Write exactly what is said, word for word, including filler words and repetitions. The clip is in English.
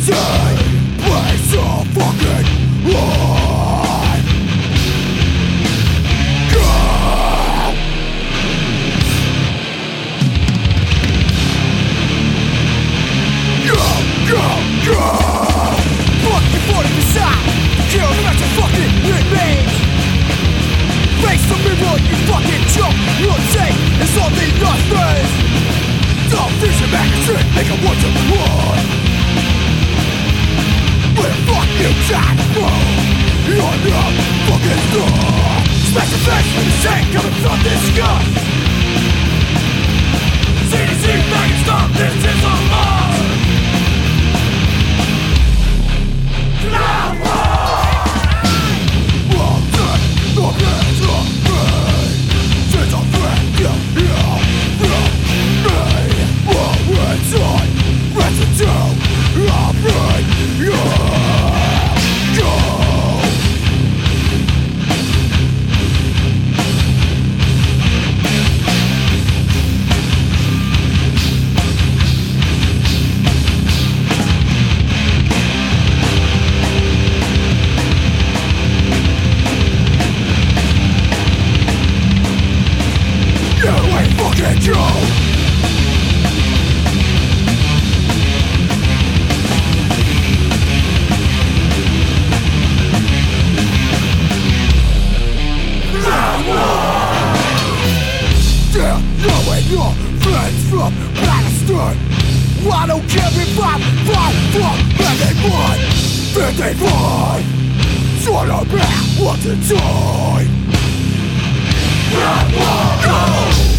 Same place of fucking life. Go! Go, go, go! Fuck you forty percent. Kill the rest of fucking remains. Face the mirror, you fucking joke. Your take is all the nothing. Don't vision magazine, make a want to run. Where the fuck you trying to go? You're not fucking done. Smash the face with the shame coming from this gun. C D C, make it stop, this is a lie. Now one day, no hands on me. Since I'm friend, yeah, yeah, from me. What inside, residue, I'm right, yeah, go. You ain't fucking Joe. They're knowing your friends from Palestine. I don't care if I'm far from anyone. fifty-five, sort of back what the time. Go!